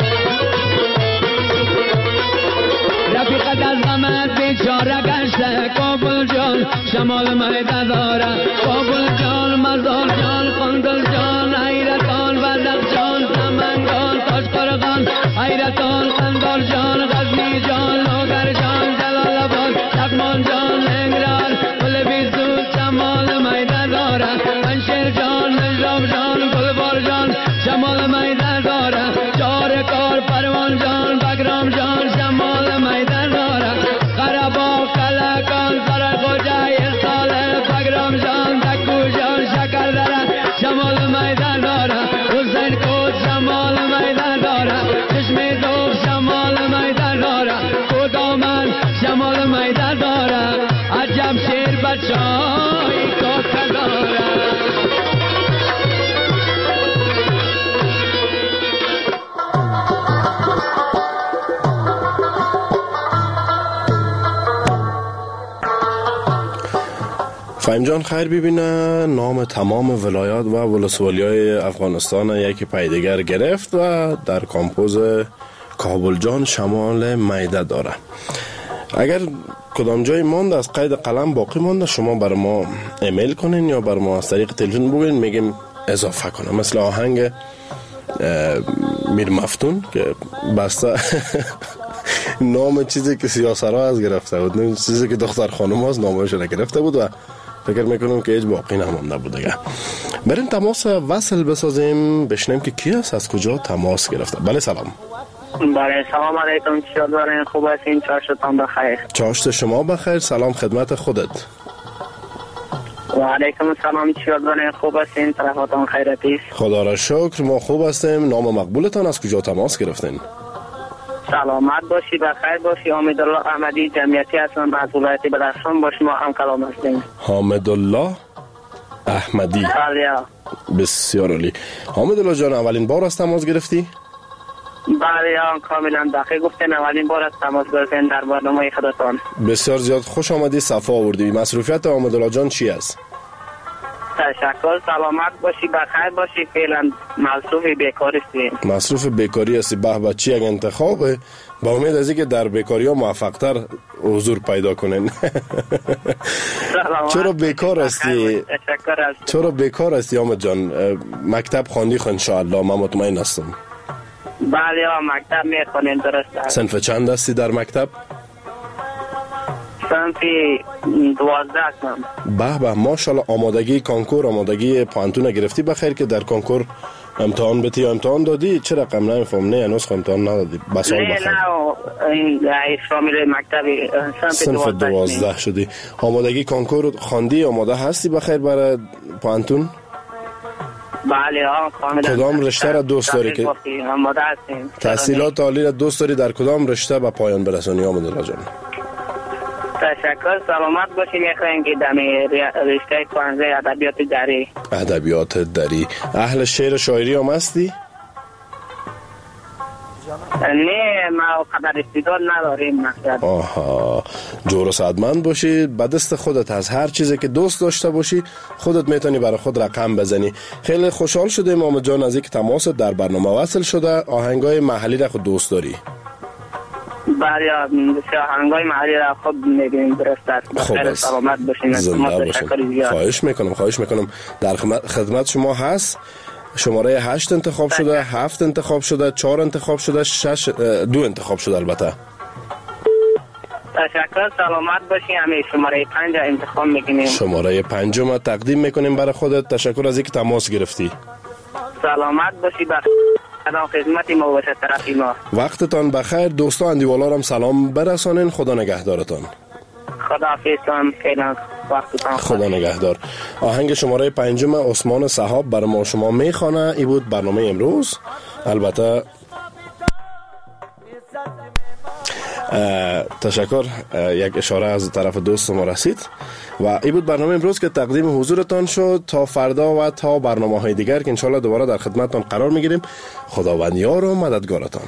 رفیقت از غمت بیچاره گشته کابل جان شمال میده داره کابل جان مزار جان قندل جان حیرتان وزق جان سمنگان تاجقرغان حیرتان قندار جان غزنی جان لوگر جان جلال آباد لغمان جان لنگران گل بیزود شمال میده داره پنشیر جان نجاب جان گلبار جان شمال میده داره چار کار پروان جان بگرام جان شمال میده داره قرباق کلکان سر خوجه ساله بگرام جان دکو جان شکر داره شمال میده داره حسین کود شمال میده داره چشمی دوغ شمال میده داره کدامن شمال میده داره عجب شیر بچای کاکا داره. فهیم جان خیر ببینه نام تمام ولایات و ولسوالی‌های افغانستان یکی پای دیگر گرفت و در کامپوز کابل جان شمال میده داره. اگر کدام جای ماند از قید قلم باقی مانده شما بر ما ایمیل کنین یا بر ما از طریق تلفن بگوین میگیم اضافه کنم. مثل آهنگ میر مفتون که بسته نام چیزی که سیاسرها از گرفته بود، چیزی که دختر خانم هاست نامش نگرفته بود و فکر میکنم که هیچ باقی نمانده بود دیگه. بریم تماس وصل بسازیم بشنیم که کی است از کجا تماس گرفته. بله سلام. بله سلام علیکم چطور دارین خوب هستین چاشتان بخیر. چاشت شما بخیر. سلام خدمت خودت. و علیکم السلام چطور دارین خوب هستین طرفاتان خیرتی است. خدا را شکر ما خوب هستیم. نام مقبولتان از کجا تماس گرفتین؟ سلامت باشی، بخیر باشی. حامدالله احمدی جمعیتی هستم از ولایت بدخشان. با شما هم کلام هستیم. حامدالله احمدی. بله. بسیار عالی. حامدالله جان، اولین بار از تماس گرفتی؟ بله کاملا دقیق گفتین، اولین بار از تماس گرفتین در برنامه خودتان. بسیار زیاد خوش آمدی، صفا آوردی. مصروفیت حامدالله جان چی است؟ تشکر. سلامت باشی، بخیر باشی. فعلا مصروف بیکاری هستی. مصروف بیکاری هستی؟ به بچی یک انتخابه. با امید از اینکه در بیکاری ها موفق‌تر حضور پیدا کنین. چرا بیکار هستی؟ چرا بیکار هستی حامد جان؟ مکتب خواندی ان شاء الله، من مطمئن هستم. بله مکتب میخونیم، درست. صنف چند هستی در مکتب؟ صنف 12 هستم. به ماشاءالله. آمادگی کنکور، آمادگی پانتون گرفتی بخیر که در کنکور امتحان بتی یا امتحان دادی؟ چه رقم نمیفهم؟ نه هنوز امتحان ندادی. بس نه این شامل مکتبی صنف 12 شدی. آمادگی کنکور خواندی؟ آماده هستی بخیر برای پانتون؟ بله کاملا. کدام رشته را دوست داری که آماده هستیم؟ تحصیلات عالی را دوست داری در کدام رشته به پایان برسانی حامدالله جان؟ تشکر. سلامت باشی. میخوایم که در رشته پانزه ادبیات دری. ادبیات دری. اهل شعر شاعری هم هستی؟ نه ما قدر استعداد نداریم. آها، جور و سعادتمند باشی. به دست خودت از هر چیزی که دوست داشته باشی خودت میتونی برای خود رقم بزنی. خیلی خوشحال شدیم حامد جان از اینکه تماس در برنامه وصل شده. آهنگای محلی را خود دوست داری؟ بله آهنگای محلی را خود میبینیم، درست است. خب سلامت باشین. زنده باشین. خواهش میکنم. در خدمت شما هست. شماره 8 انتخاب شده، 7 انتخاب شده، 4 انتخاب شده، 2 انتخاب شده البته. تشکر. سلامت باشی. همه شماره 5 انتخاب میکنیم. شماره 5 ما تقدیم میکنیم برای خودت. تشکر از اینکه تماس گرفتی. سلامت باشی. بخیر. خدمت ما باشه طرفی ما. وقتتان بخیر. دوستا اندیوالا هم سلام برسانین. خدا نگهدارتان. خداحافظتان. فعلا وقتتان خدا نگهدار. آهنگ شماره 5 عثمان صحاب برای ما شما میخوانه. این بود برنامه امروز. البته تشکر. یک اشاره از طرف دوست ما رسید و این بود برنامه امروز که تقدیم حضورتان شد. تا فردا و تا برنامه های دیگر که انشالله دوباره در خدمتتان قرار میگیریم. خداوند یار و مددگارتان.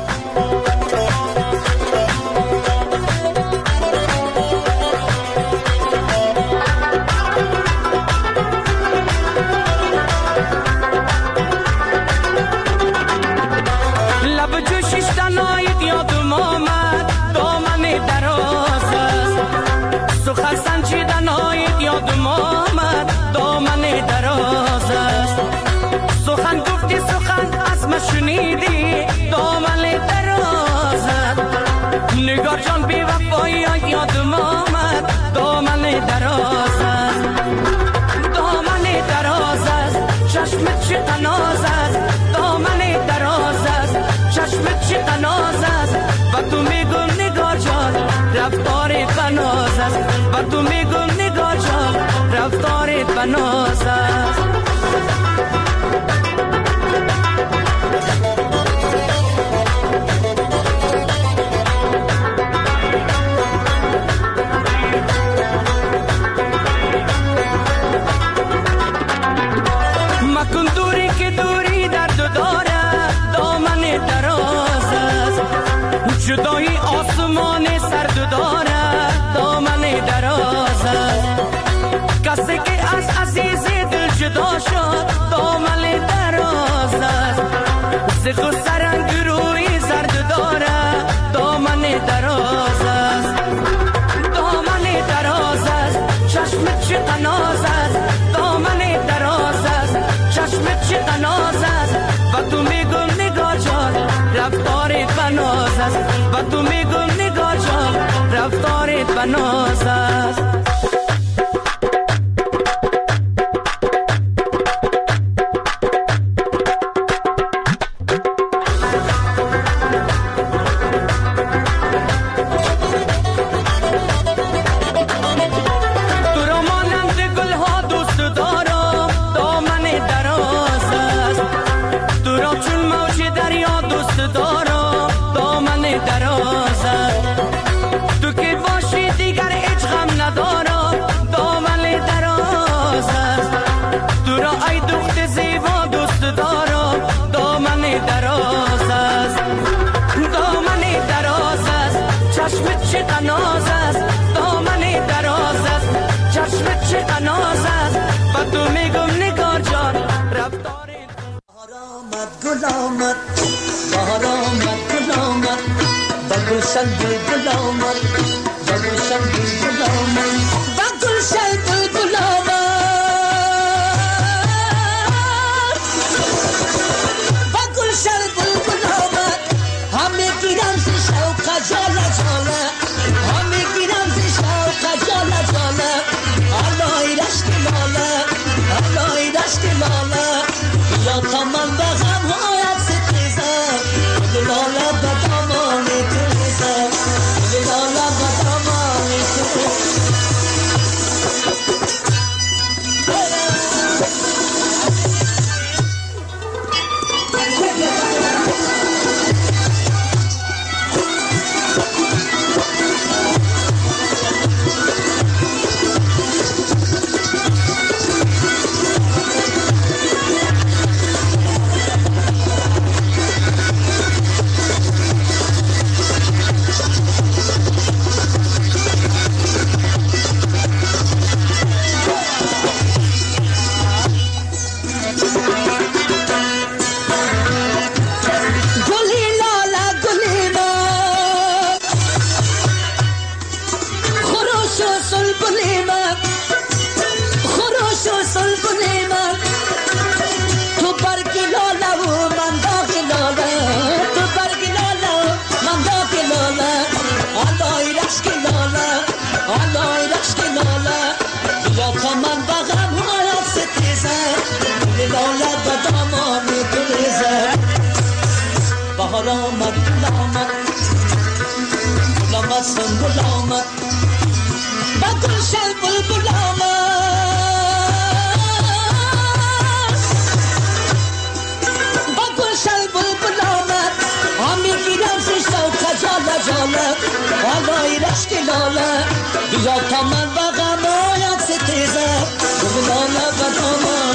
شنیدی دامن درازت، نگار جان بی وفایی یادم آمد. دامن درازت، دامن درازت، چشمت چه قنازت. دامن درازت، چشمت چه قنازت. و تو میگم نگار جان رفتارت بنازت. و تو میگم نگار جان رفتارت بنازت. جدایی آسمان سرد داره. دامن دراز است. کسی که از عزیز دل جدا شد. دامن دراز است. زخ و سرنگ روی زرد داره. دامن دراز است. دامن دراز است. چشمت چه قناز است. دامن دراز است. چشمت چه قناز است. و تو میگم نگاه جان رفتارت بناز است. و تو میگم نگاه جان رفتارت بناز است. گل آمد بهار آمد گل آمد با گلشن بلبل آمد با گلشن بلبل آمد با گلشن بلبل آمد با گلشن بلبل آمد همه گیرم ز شوق جاله جاله همه گیرم ز شوق جاله جاله علای رشک لاله علای رشک لاله یا تا من بغم هایت ستیزم لاله بدامان تیزم لاله بدامان تیزم غلامت غلامت غلامت سن غلامت با گلشن بلبل آمد با گلشن بلبل آمد همی گیرم ز شوق جاله جاله علای رشک لاله بیا تا من با غمایت ستیزم لاله بدامم